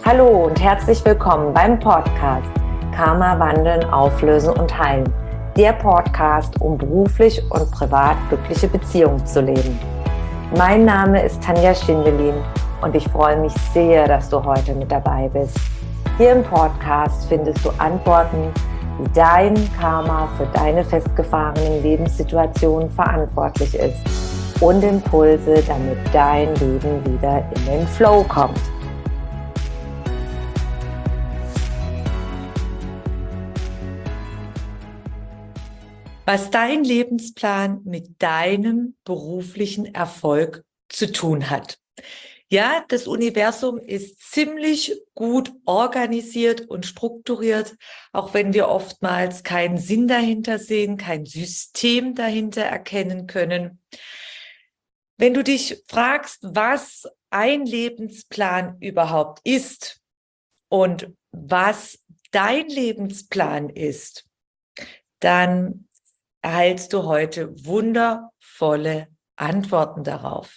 Hallo und herzlich willkommen beim Podcast Karma wandeln, auflösen und heilen. Der Podcast, um beruflich und privat glückliche Beziehungen zu leben. Mein Name ist Tanja Schindelin und ich freue mich sehr, dass du heute mit dabei bist. Hier im Podcast findest du Antworten, wie dein Karma für deine festgefahrenen Lebenssituationen verantwortlich ist und Impulse, damit dein Leben wieder in den Flow kommt. Was dein Lebensplan mit deinem beruflichen Erfolg zu tun hat. Ja, das Universum ist ziemlich gut organisiert und strukturiert, auch wenn wir oftmals keinen Sinn dahinter sehen, kein System dahinter erkennen können. Wenn du dich fragst, was ein Lebensplan überhaupt ist und was dein Lebensplan ist, dann erhältst du heute wundervolle Antworten darauf.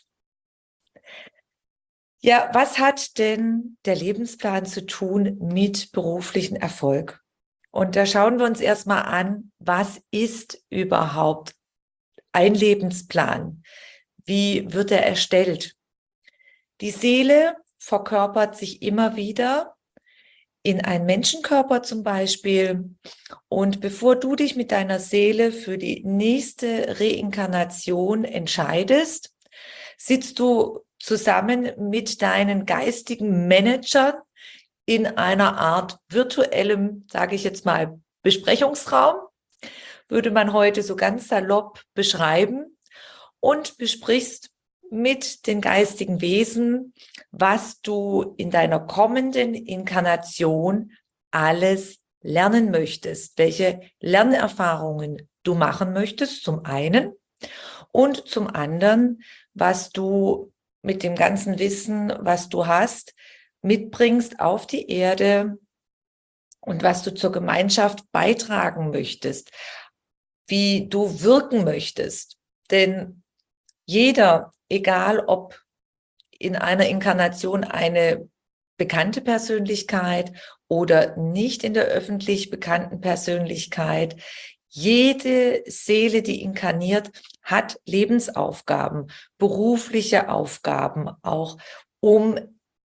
Ja, was hat denn der Lebensplan zu tun mit beruflichem Erfolg? Und da schauen wir uns erstmal an, was ist überhaupt ein Lebensplan? Wie wird er erstellt? Die Seele verkörpert sich immer wieder in einen Menschenkörper zum Beispiel. Und bevor du dich mit deiner Seele für die nächste Reinkarnation entscheidest, sitzt du zusammen mit deinen geistigen Managern in einer Art virtuellem, sage ich jetzt mal, Besprechungsraum, würde man heute so ganz salopp beschreiben, und besprichst mit den geistigen Wesen, was du in deiner kommenden Inkarnation alles lernen möchtest, welche Lernerfahrungen du machen möchtest, zum einen, und zum anderen, was du mit dem ganzen Wissen, was du hast, mitbringst auf die Erde und was du zur Gemeinschaft beitragen möchtest, wie du wirken möchtest. Denn jeder, egal ob in einer Inkarnation eine bekannte Persönlichkeit oder nicht in der öffentlich bekannten Persönlichkeit, jede Seele, die inkarniert, hat Lebensaufgaben, berufliche Aufgaben auch, um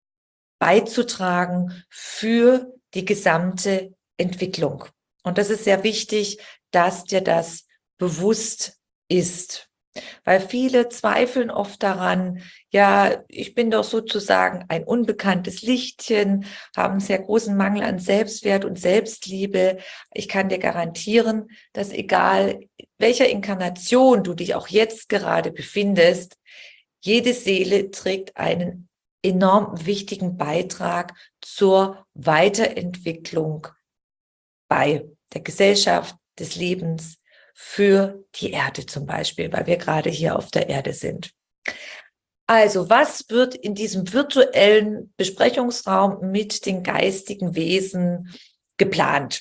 beizutragen für die gesamte Entwicklung. Und das ist sehr wichtig, dass dir das bewusst ist. Weil viele zweifeln oft daran, ja, ich bin doch sozusagen ein unbekanntes Lichtchen, haben einen sehr großen Mangel an Selbstwert und Selbstliebe. Ich kann dir garantieren, dass egal welcher Inkarnation du dich auch jetzt gerade befindest, jede Seele trägt einen enorm wichtigen Beitrag zur Weiterentwicklung bei der Gesellschaft, des Lebens, für die Erde zum Beispiel, weil wir gerade hier auf der Erde sind. Also, was wird in diesem virtuellen Besprechungsraum mit den geistigen Wesen geplant?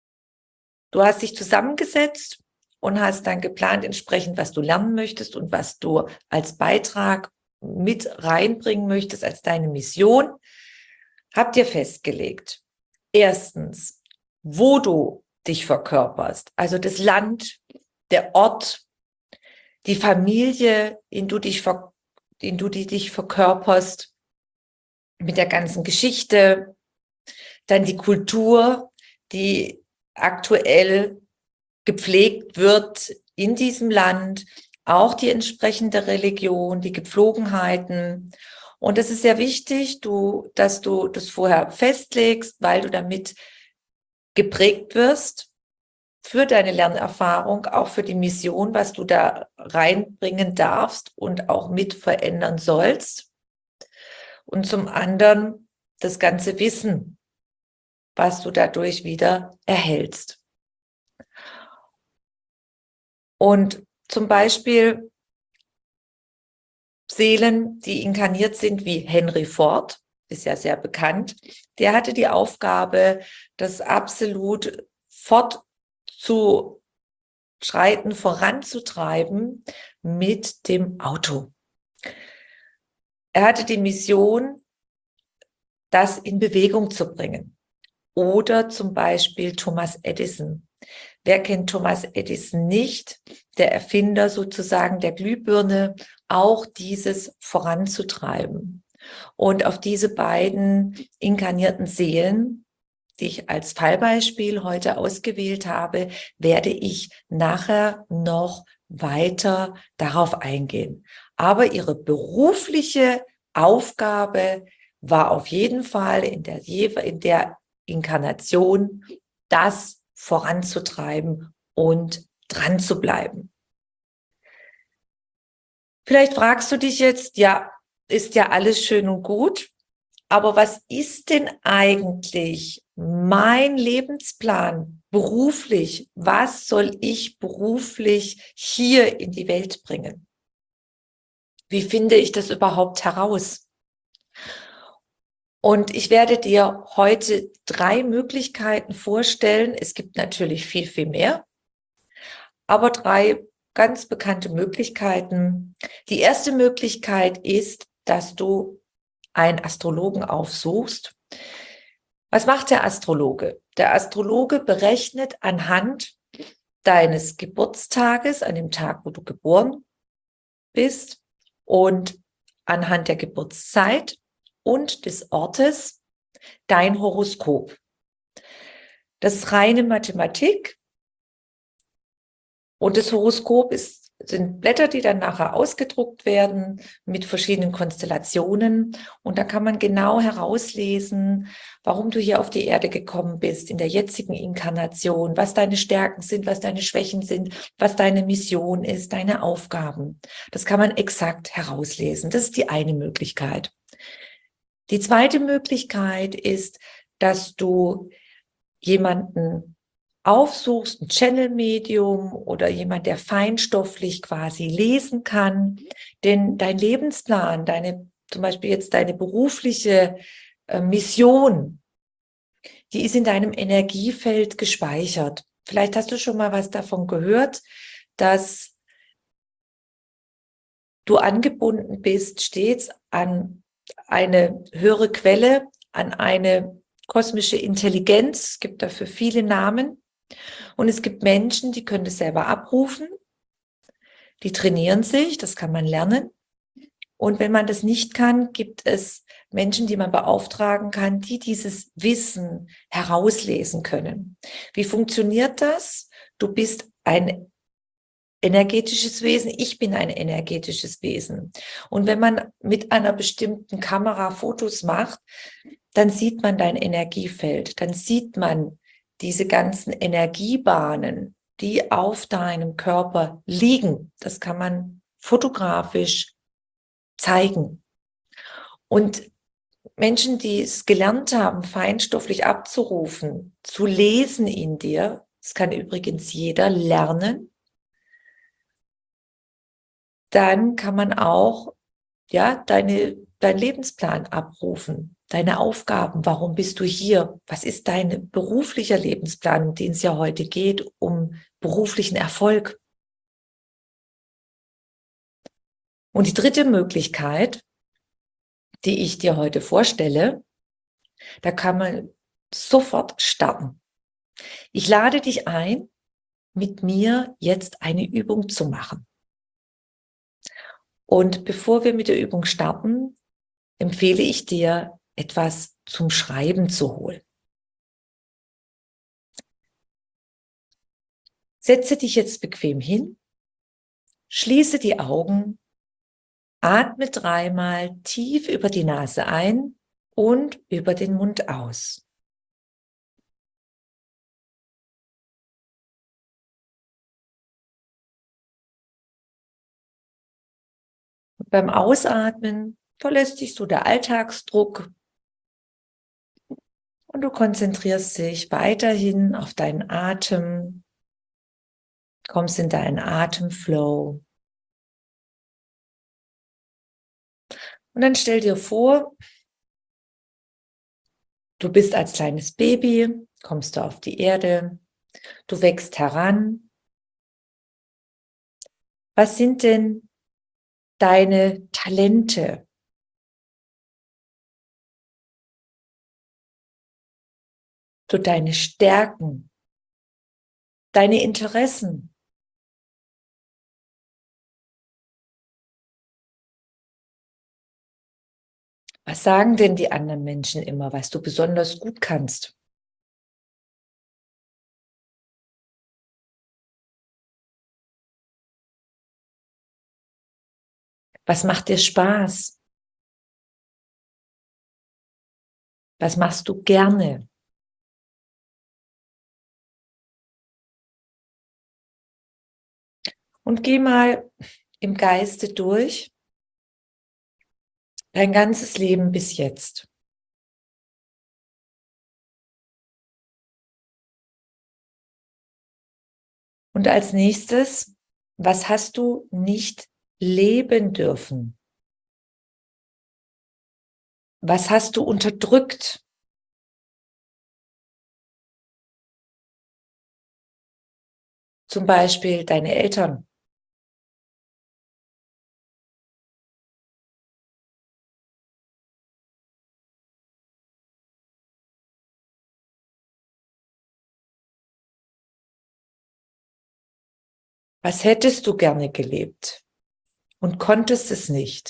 Du hast dich zusammengesetzt und hast dann geplant, entsprechend, was du lernen möchtest und was du als Beitrag mit reinbringen möchtest, als deine Mission, habt ihr festgelegt. Erstens, wo du dich verkörperst, also das Land, der Ort, die Familie, in du dich verkörperst, mit der ganzen Geschichte, dann die Kultur, die aktuell gepflegt wird in diesem Land, auch die entsprechende Religion, die Gepflogenheiten. Und es ist sehr wichtig, dass du das vorher festlegst, weil du damit geprägt wirst für deine Lernerfahrung, auch für die Mission, was du da reinbringen darfst und auch mit verändern sollst. Und zum anderen das ganze Wissen, was du dadurch wieder erhältst. Und zum Beispiel Seelen, die inkarniert sind, wie Henry Ford, ist ja sehr bekannt, der hatte die Aufgabe, das absolut fortzuschreiten, voranzutreiben mit dem Auto. Er hatte die Mission, das in Bewegung zu bringen. Oder zum Beispiel Thomas Edison. Wer kennt Thomas Edison nicht? Der Erfinder sozusagen der Glühbirne, auch dieses voranzutreiben. Und auf diese beiden inkarnierten Seelen, die ich als Fallbeispiel heute ausgewählt habe, werde ich nachher noch weiter darauf eingehen. Aber ihre berufliche Aufgabe war auf jeden Fall in der Inkarnation, das voranzutreiben und dran zu bleiben. Vielleicht fragst du dich jetzt, ja, ist ja alles schön und gut, aber was ist denn eigentlich mein Lebensplan beruflich? Was soll ich beruflich hier in die Welt bringen? Wie finde ich das überhaupt heraus? Und ich werde dir heute 3 Möglichkeiten vorstellen. Es gibt natürlich viel, viel mehr, aber 3 ganz bekannte Möglichkeiten. Die erste Möglichkeit ist, dass du einen Astrologen aufsuchst. Was macht der Astrologe? Der Astrologe berechnet anhand deines Geburtstages, an dem Tag, wo du geboren bist, und anhand der Geburtszeit und des Ortes dein Horoskop. Das ist reine Mathematik und das Horoskop sind Blätter, die dann nachher ausgedruckt werden mit verschiedenen Konstellationen. Und da kann man genau herauslesen, warum du hier auf die Erde gekommen bist, in der jetzigen Inkarnation, was deine Stärken sind, was deine Schwächen sind, was deine Mission ist, deine Aufgaben. Das kann man exakt herauslesen. Das ist die eine Möglichkeit. Die zweite Möglichkeit ist, dass du jemanden aufsuchst, ein Channel-Medium oder jemand, der feinstofflich quasi lesen kann. Denn dein Lebensplan, zum Beispiel jetzt deine berufliche Mission, die ist in deinem Energiefeld gespeichert. Vielleicht hast du schon mal was davon gehört, dass du angebunden bist stets an eine höhere Quelle, an eine kosmische Intelligenz. Es gibt dafür viele Namen. Und es gibt Menschen, die können das selber abrufen, die trainieren sich, das kann man lernen. Und wenn man das nicht kann, gibt es Menschen, die man beauftragen kann, die dieses Wissen herauslesen können. Wie funktioniert das? Du bist ein energetisches Wesen, ich bin ein energetisches Wesen. Und wenn man mit einer bestimmten Kamera Fotos macht, dann sieht man dein Energiefeld, dann sieht man diese ganzen Energiebahnen, die auf deinem Körper liegen. Das kann man fotografisch zeigen. Und Menschen, die es gelernt haben, feinstofflich abzurufen, zu lesen in dir, das kann übrigens jeder lernen, dann kann man auch dein Lebensplan abrufen, deine Aufgaben. Warum bist du hier? Was ist dein beruflicher Lebensplan, um den es ja heute geht, um beruflichen Erfolg? Und die dritte Möglichkeit, die ich dir heute vorstelle, da kann man sofort starten. Ich lade dich ein, mit mir jetzt eine Übung zu machen. Und bevor wir mit der Übung starten, empfehle ich dir, etwas zum Schreiben zu holen. Setze dich jetzt bequem hin, schließe die Augen, atme 3-mal tief über die Nase ein und über den Mund aus. Und beim Ausatmen verlässt dich so der Alltagsdruck und du konzentrierst dich weiterhin auf deinen Atem, kommst in deinen Atemflow. Und dann stell dir vor, du bist als kleines Baby, kommst du auf die Erde, du wächst heran. Was sind denn deine Talente? so deine Stärken, deine Interessen. Was sagen denn die anderen Menschen immer, was du besonders gut kannst? Was macht dir Spaß? Was machst du gerne? Und geh mal im Geiste durch dein ganzes Leben bis jetzt. Und als nächstes, was hast du nicht leben dürfen? Was hast du unterdrückt? Zum Beispiel deine Eltern. Was hättest du gerne gelebt und konntest es nicht?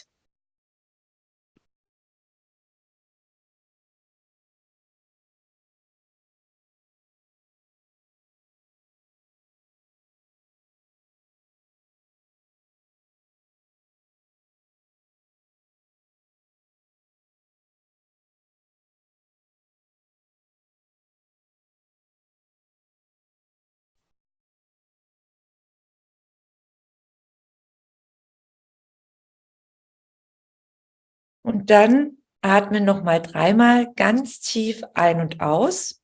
Und dann atme nochmal 3-mal ganz tief ein und aus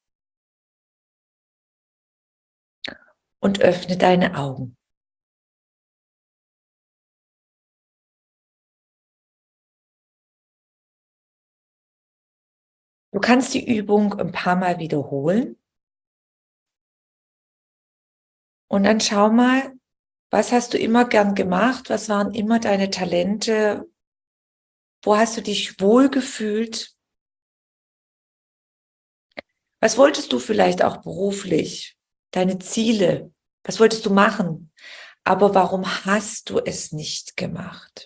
und öffne deine Augen. Du kannst die Übung ein paar Mal wiederholen und dann schau mal, was hast du immer gern gemacht? Was waren immer deine Talente? Wo hast du dich wohlgefühlt? Was wolltest du vielleicht auch beruflich? Deine Ziele? Was wolltest du machen? Aber warum hast du es nicht gemacht?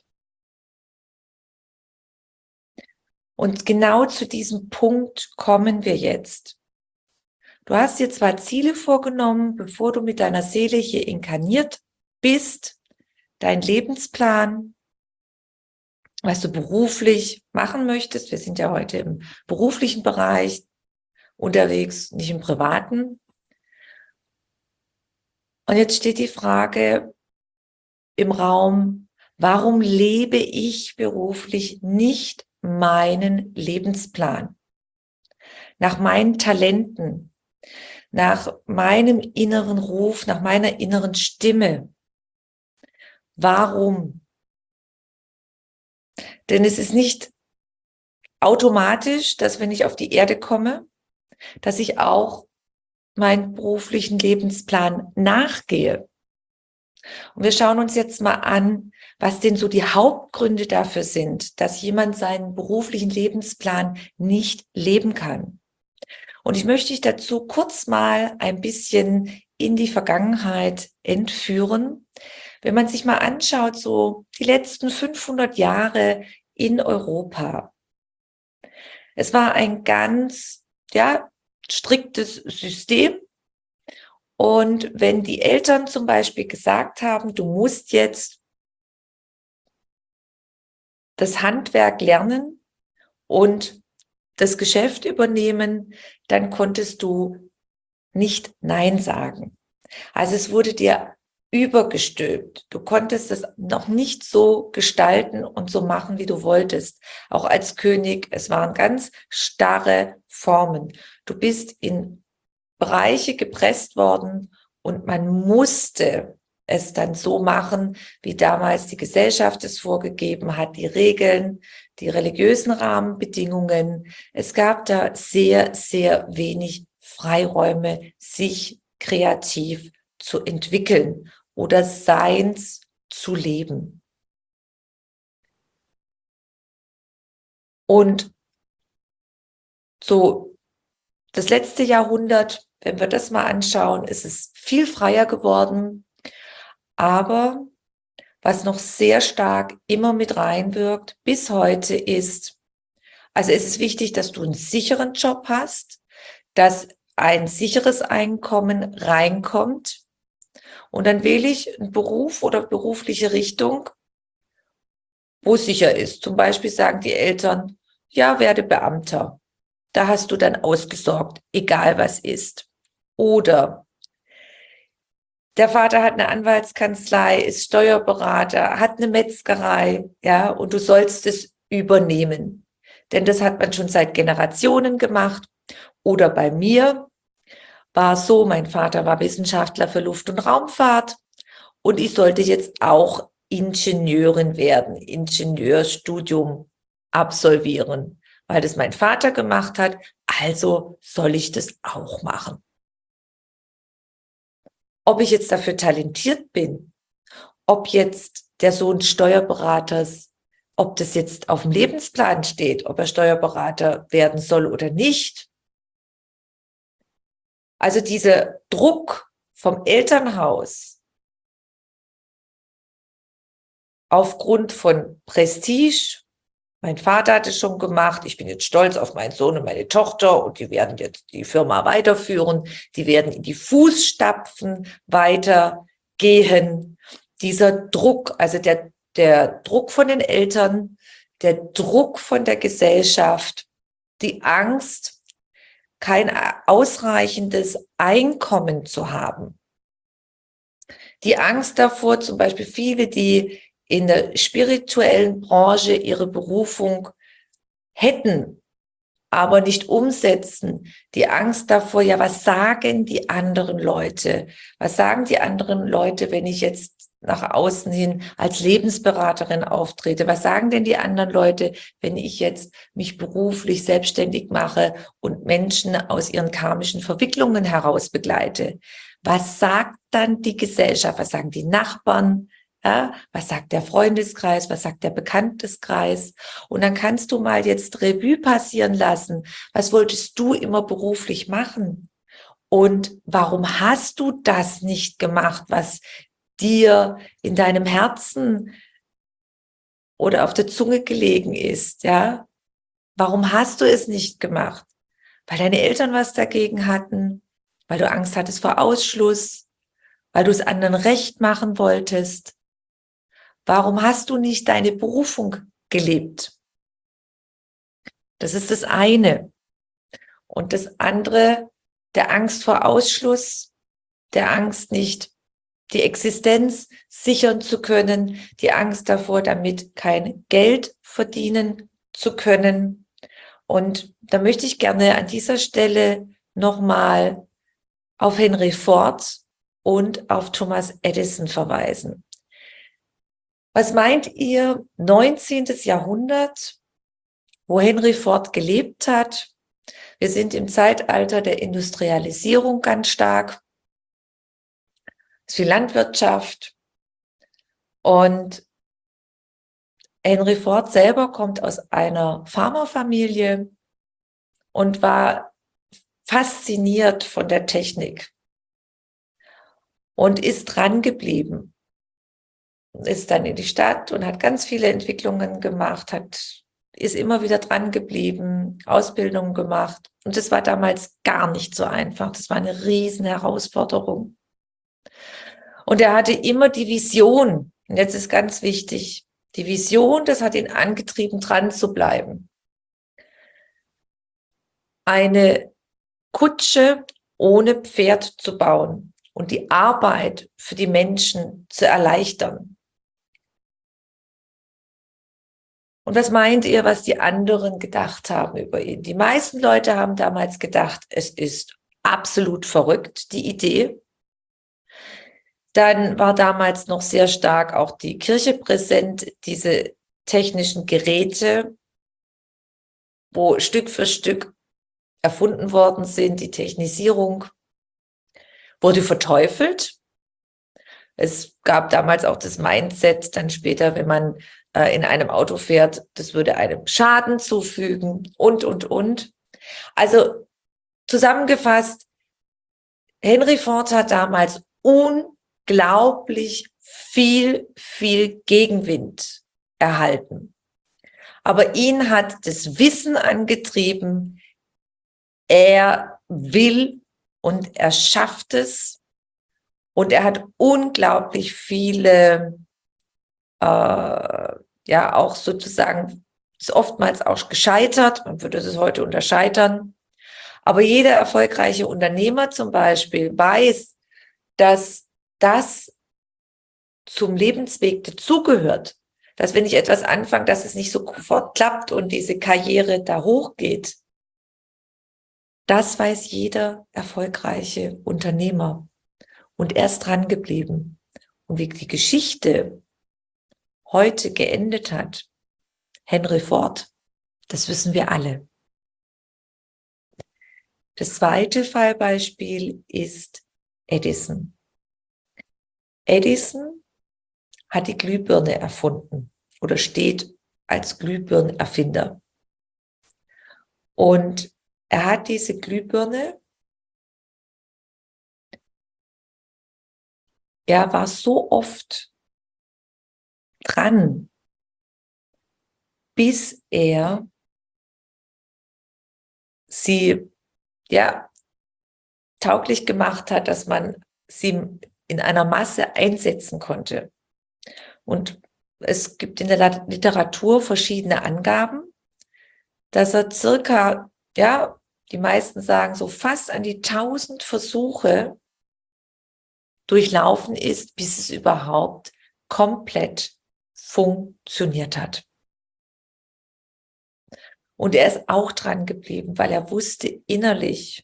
Und genau zu diesem Punkt kommen wir jetzt. Du hast dir zwar Ziele vorgenommen, bevor du mit deiner Seele hier inkarniert bist, dein Lebensplan, was du beruflich machen möchtest. Wir sind ja heute im beruflichen Bereich unterwegs, nicht im privaten. Und jetzt steht die Frage im Raum, warum lebe ich beruflich nicht meinen Lebensplan? Nach meinen Talenten, nach meinem inneren Ruf, nach meiner inneren Stimme. Warum? Denn es ist nicht automatisch, dass wenn ich auf die Erde komme, dass ich auch meinen beruflichen Lebensplan nachgehe. Und wir schauen uns jetzt mal an, was denn so die Hauptgründe dafür sind, dass jemand seinen beruflichen Lebensplan nicht leben kann. Und ich möchte dich dazu kurz mal ein bisschen in die Vergangenheit entführen. Wenn man sich mal anschaut, so die letzten 500 Jahre in Europa. Es war ein ganz, striktes System. Und wenn die Eltern zum Beispiel gesagt haben, du musst jetzt das Handwerk lernen und das Geschäft übernehmen, dann konntest du nicht Nein sagen. Also es wurde dir übergestülpt. Du konntest es noch nicht so gestalten und so machen, wie du wolltest. Auch als König, es waren ganz starre Formen. Du bist in Bereiche gepresst worden und man musste es dann so machen, wie damals die Gesellschaft es vorgegeben hat, die Regeln, die religiösen Rahmenbedingungen. Es gab da sehr, sehr wenig Freiräume, sich kreativ zu entwickeln oder Seins zu leben. Und so das letzte Jahrhundert, wenn wir das mal anschauen, ist es viel freier geworden. Aber was noch sehr stark immer mit reinwirkt bis heute ist, also es ist wichtig, dass du einen sicheren Job hast, dass ein sicheres Einkommen reinkommt. Und dann wähle ich einen Beruf oder berufliche Richtung, wo es sicher ist. Zum Beispiel sagen die Eltern, ja, werde Beamter. Da hast du dann ausgesorgt, egal was ist. Oder der Vater hat eine Anwaltskanzlei, ist Steuerberater, hat eine Metzgerei, ja, und du sollst es übernehmen. Denn das hat man schon seit Generationen gemacht. Oder bei mir war es so, mein Vater war Wissenschaftler für Luft- und Raumfahrt und ich sollte jetzt auch Ingenieurin werden, Ingenieurstudium absolvieren, weil das mein Vater gemacht hat, also soll ich das auch machen. Ob ich jetzt dafür talentiert bin, ob jetzt der Sohn Steuerberaters, ob das jetzt auf dem Lebensplan steht, ob er Steuerberater werden soll oder nicht. Also dieser Druck vom Elternhaus aufgrund von Prestige, mein Vater hat es schon gemacht, ich bin jetzt stolz auf meinen Sohn und meine Tochter und die werden jetzt die Firma weiterführen, die werden in die Fußstapfen weitergehen. Dieser Druck, also der Druck von den Eltern, der Druck von der Gesellschaft, die Angst, kein ausreichendes Einkommen zu haben. Die Angst davor, zum Beispiel viele, die in der spirituellen Branche ihre Berufung hätten, aber nicht umsetzen. Die Angst davor, ja, was sagen die anderen Leute? Was sagen die anderen Leute, wenn ich jetzt nach außen hin als Lebensberaterin auftrete? Was sagen denn die anderen Leute, wenn ich jetzt mich beruflich selbstständig mache und Menschen aus ihren karmischen Verwicklungen heraus begleite? Was sagt dann die Gesellschaft? Was sagen die Nachbarn? Ja, was sagt der Freundeskreis? Was sagt der Bekannteskreis? Und dann kannst du mal jetzt Revue passieren lassen. Was wolltest du immer beruflich machen? Und warum hast du das nicht gemacht, was dir in deinem Herzen oder auf der Zunge gelegen ist? Ja, warum hast du es nicht gemacht? Weil deine Eltern was dagegen hatten, weil du Angst hattest vor Ausschluss, weil du es anderen recht machen wolltest. Warum hast du nicht deine Berufung gelebt? Das ist das eine. Und das andere, der Angst vor Ausschluss, der Angst nicht die Existenz sichern zu können, die Angst davor, damit kein Geld verdienen zu können. Und da möchte ich gerne an dieser Stelle nochmal auf Henry Ford und auf Thomas Edison verweisen. Was meint ihr, 19. Jahrhundert, wo Henry Ford gelebt hat? Wir sind im Zeitalter der Industrialisierung ganz stark. Es ist viel Landwirtschaft. Und Henry Ford selber kommt aus einer Farmerfamilie und war fasziniert von der Technik und ist dran geblieben. Ist dann in die Stadt und hat ganz viele Entwicklungen gemacht, ist immer wieder dran geblieben, Ausbildungen gemacht. Und das war damals gar nicht so einfach. Das war eine riesen Herausforderung. Und er hatte immer die Vision, und jetzt ist ganz wichtig, die Vision, das hat ihn angetrieben, dran zu bleiben. Eine Kutsche ohne Pferd zu bauen und die Arbeit für die Menschen zu erleichtern. Und was meint ihr, was die anderen gedacht haben über ihn? Die meisten Leute haben damals gedacht, es ist absolut verrückt, die Idee. Dann war damals noch sehr stark auch die Kirche präsent, diese technischen Geräte, wo Stück für Stück erfunden worden sind. Die Technisierung wurde verteufelt. Es gab damals auch das Mindset, dann später, wenn man in einem Auto fährt, das würde einem Schaden zufügen und. Also zusammengefasst, Henry Ford hat damals unglaublich viel Gegenwind erhalten. Aber ihn hat das Wissen angetrieben, er will und er schafft es. Und er hat unglaublich viele, ja auch sozusagen, ist oftmals auch gescheitert, man würde es heute unter Scheitern. Aber jeder erfolgreiche Unternehmer zum Beispiel weiß, dass das zum Lebensweg dazugehört. Dass wenn ich etwas anfange, dass es nicht sofort klappt und diese Karriere da hochgeht. Das weiß jeder erfolgreiche Unternehmer. Und er ist dran geblieben. Und wie die Geschichte heute geendet hat, Henry Ford, das wissen wir alle. Das zweite Fallbeispiel ist Edison. Edison hat die Glühbirne erfunden oder steht als Glühbirnenerfinder. Und er hat diese Glühbirne, er war so oft dran, bis er sie ja tauglich gemacht hat, dass man sie in einer Masse einsetzen konnte. Und es gibt in der Literatur verschiedene Angaben, dass er circa, ja, die meisten sagen so fast an die 1000 Versuche durchlaufen ist, bis es überhaupt komplett funktioniert hat. Und er ist auch dran geblieben, weil er wusste innerlich,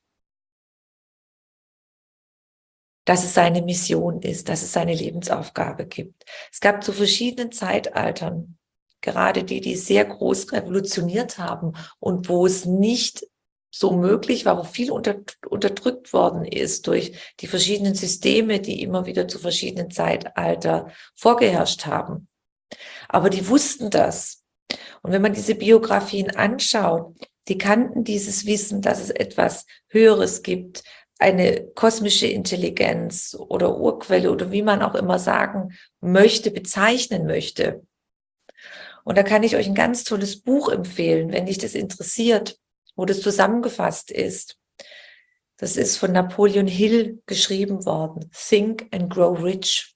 dass es seine Mission ist, dass es seine Lebensaufgabe gibt. Es gab zu verschiedenen Zeitaltern, gerade die sehr groß revolutioniert haben und wo es nicht so möglich war, wo viel unterdrückt worden ist durch die verschiedenen Systeme, die immer wieder zu verschiedenen Zeitalter vorgeherrscht haben. Aber die wussten das. Und wenn man diese Biografien anschaut, die kannten dieses Wissen, dass es etwas Höheres gibt, eine kosmische Intelligenz oder Urquelle oder wie man auch immer sagen möchte, bezeichnen möchte. Und da kann ich euch ein ganz tolles Buch empfehlen, wenn dich das interessiert, wo das zusammengefasst ist. Das ist von Napoleon Hill geschrieben worden, Think and Grow Rich.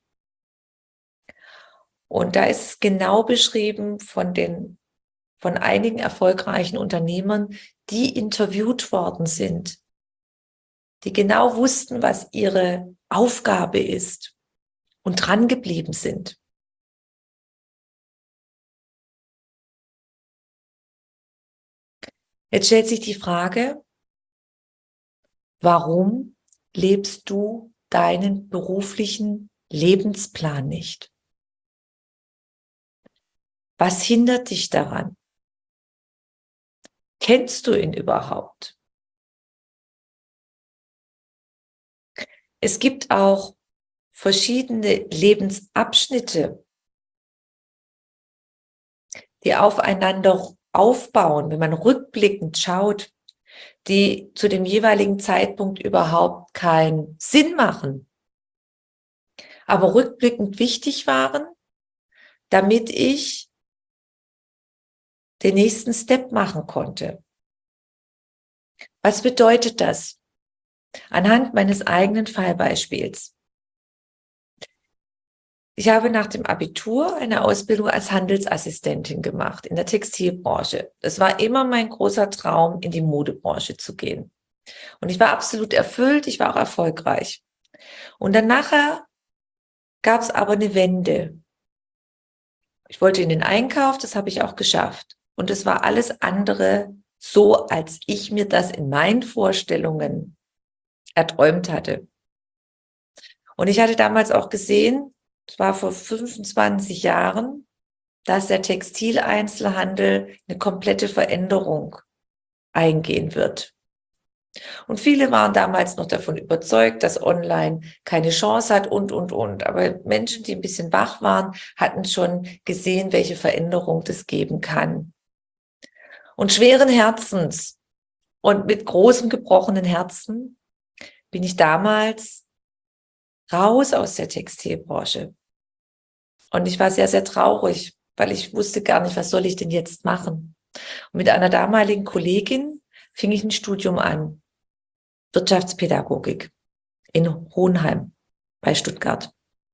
Und da ist es genau beschrieben von einigen erfolgreichen Unternehmern, die interviewt worden sind, die genau wussten, was ihre Aufgabe ist und dran geblieben sind. Jetzt stellt sich die Frage, warum lebst du deinen beruflichen Lebensplan nicht? Was hindert dich daran? Kennst du ihn überhaupt? Es gibt auch verschiedene Lebensabschnitte, die aufeinander aufbauen, wenn man rückblickend schaut, die zu dem jeweiligen Zeitpunkt überhaupt keinen Sinn machen, aber rückblickend wichtig waren, damit ich den nächsten Step machen konnte. Was bedeutet das? Anhand meines eigenen Fallbeispiels. Ich habe nach dem Abitur eine Ausbildung als Handelsassistentin gemacht in der Textilbranche. Es war immer mein großer Traum, in die Modebranche zu gehen. Und ich war absolut erfüllt, ich war auch erfolgreich. Und dann nachher gab es aber eine Wende. Ich wollte in den Einkauf, das habe ich auch geschafft. Und es war alles andere so, als ich mir das in meinen Vorstellungen erträumt hatte. Und ich hatte damals auch gesehen, es war vor 25 Jahren, dass der Textileinzelhandel eine komplette Veränderung eingehen wird. Und viele waren damals noch davon überzeugt, dass online keine Chance hat und. Aber Menschen, die ein bisschen wach waren, hatten schon gesehen, welche Veränderung das geben kann. Und schweren Herzens Und mit großem gebrochenen Herzen bin ich damals raus aus der Textilbranche. Und ich war sehr, sehr traurig, weil ich wusste gar nicht, was soll ich denn jetzt machen. Und mit einer damaligen Kollegin fing ich ein Studium an, Wirtschaftspädagogik in Hohenheim bei Stuttgart.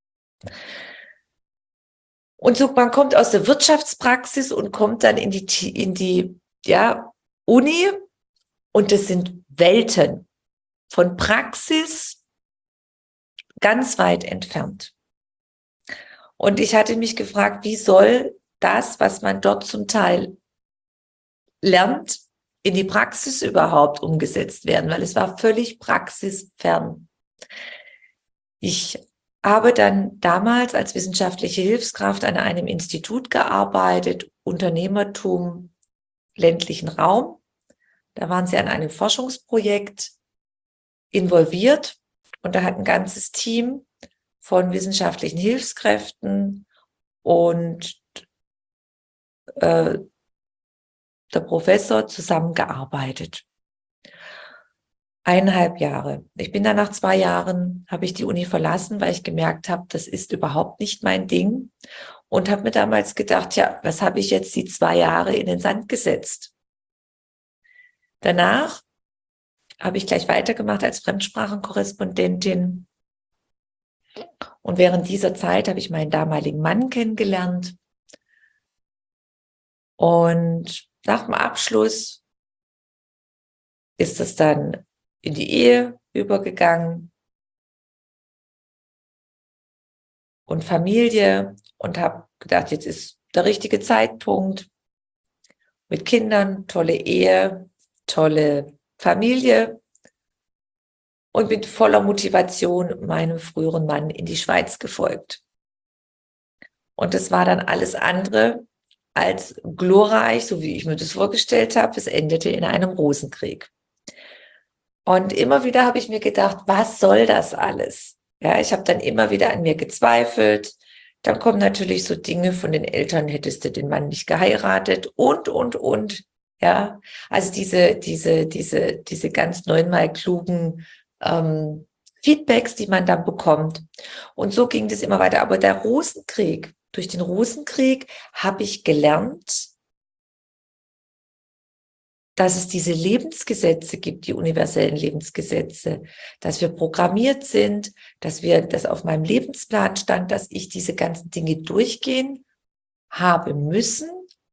Und so, man kommt aus der Wirtschaftspraxis und kommt dann in die Uni, und das sind Welten von Praxis ganz weit entfernt. Und ich hatte mich gefragt, wie soll das, was man dort zum Teil lernt, in die Praxis überhaupt umgesetzt werden, weil es war völlig praxisfern. Ich habe dann damals als wissenschaftliche Hilfskraft an einem Institut gearbeitet, Unternehmertum, ländlichen Raum. Da waren sie an einem Forschungsprojekt involviert und da hat ein ganzes Team von wissenschaftlichen Hilfskräften und der Professor zusammengearbeitet. 1,5 Jahre. Ich bin dann nach 2 Jahren, habe ich die Uni verlassen, weil ich gemerkt habe, das ist überhaupt nicht mein Ding, und habe mir damals gedacht, ja, was habe ich jetzt die 2 Jahre in den Sand gesetzt? Danach habe ich gleich weitergemacht als Fremdsprachenkorrespondentin, und während dieser Zeit habe ich meinen damaligen Mann kennengelernt, und nach dem Abschluss ist es dann in die Ehe übergegangen und Familie, und habe gedacht, jetzt ist der richtige Zeitpunkt mit Kindern, tolle Ehe, tolle Familie, und mit voller Motivation meinem früheren Mann in die Schweiz gefolgt. Und das war dann alles andere als glorreich, so wie ich mir das vorgestellt habe. Es endete in einem Rosenkrieg. Und immer wieder habe ich mir gedacht, was soll das alles? Ja, ich habe dann immer wieder an mir gezweifelt. Dann kommen natürlich so Dinge von den Eltern, hättest du den Mann nicht geheiratet und. Ja, also diese ganz 9-mal klugen Feedbacks, die man dann bekommt. Und so ging das immer weiter. Aber durch den Rosenkrieg habe ich gelernt, dass es diese Lebensgesetze gibt, die universellen Lebensgesetze, dass wir programmiert sind, dass auf meinem Lebensplan stand, dass ich diese ganzen Dinge durchgehen habe müssen,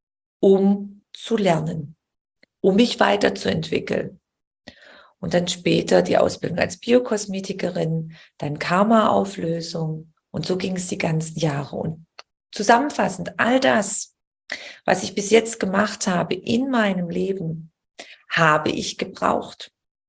um zu lernen, um mich weiterzuentwickeln. Und dann später die Ausbildung als Biokosmetikerin, dann Karma-Auflösung, und so ging es die ganzen Jahre. Und zusammenfassend, all das, was ich bis jetzt gemacht habe in meinem Leben, habe ich gebraucht.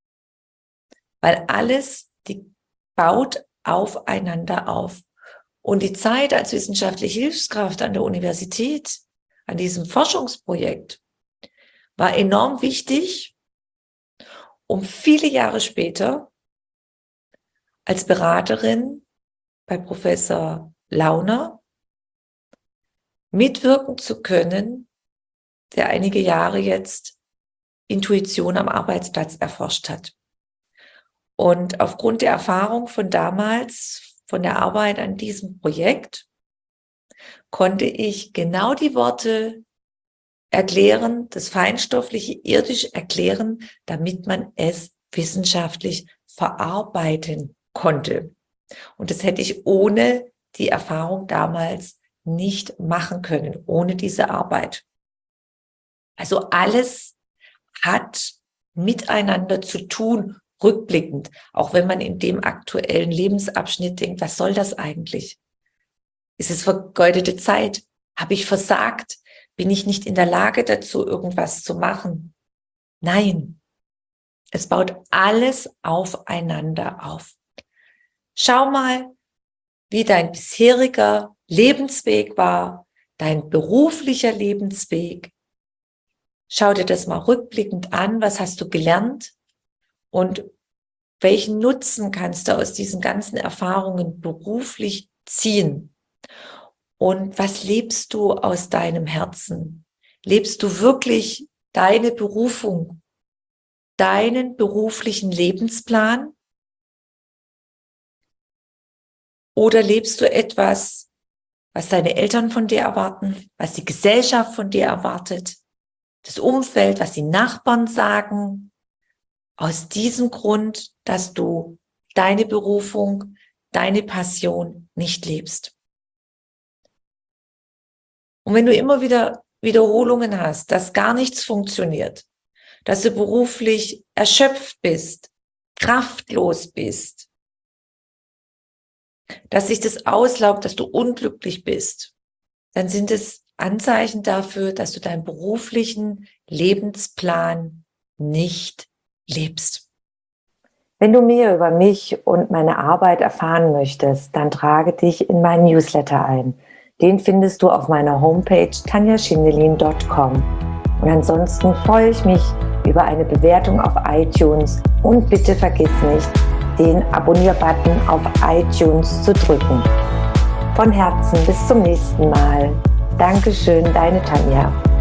Weil alles, die baut aufeinander auf. Und die Zeit als wissenschaftliche Hilfskraft an der Universität, an diesem Forschungsprojekt, war enorm wichtig, um viele Jahre später als Beraterin bei Professor Launer mitwirken zu können, der einige Jahre jetzt Intuition am Arbeitsplatz erforscht hat. Und aufgrund der Erfahrung von damals, von der Arbeit an diesem Projekt, konnte ich genau die Worte erklären, das feinstoffliche, irdisch erklären, damit man es wissenschaftlich verarbeiten konnte. Und das hätte ich ohne die Erfahrung damals nicht machen können, ohne diese Arbeit. Also alles hat miteinander zu tun, rückblickend, auch wenn man in dem aktuellen Lebensabschnitt denkt, was soll das eigentlich? Ist es vergeudete Zeit? Habe ich versagt? Bin ich nicht in der Lage dazu, irgendwas zu machen? Nein, es baut alles aufeinander auf. Schau mal, wie dein bisheriger Lebensweg war, dein beruflicher Lebensweg. Schau dir das mal rückblickend an, was hast du gelernt und welchen Nutzen kannst du aus diesen ganzen Erfahrungen beruflich ziehen? Und was lebst du aus deinem Herzen? Lebst du wirklich deine Berufung? deinen beruflichen Lebensplan? Oder lebst du etwas, was deine Eltern von dir erwarten, was die Gesellschaft von dir erwartet, das Umfeld, was die Nachbarn sagen, aus diesem Grund, dass du deine Berufung, deine Passion nicht lebst? Und wenn du immer wieder Wiederholungen hast, dass gar nichts funktioniert, dass du beruflich erschöpft bist, kraftlos bist, dass sich das auslaugt, dass du unglücklich bist, dann sind es Anzeichen dafür, dass du deinen beruflichen Lebensplan nicht lebst. Wenn du mehr über mich und meine Arbeit erfahren möchtest, dann trage dich in meinen Newsletter ein. Den findest du auf meiner Homepage tanjaschindelin.com. Und ansonsten freue ich mich über eine Bewertung auf iTunes und bitte vergiss nicht, den Abonnier-Button auf iTunes zu drücken. Von Herzen bis zum nächsten Mal. Dankeschön, deine Tanja.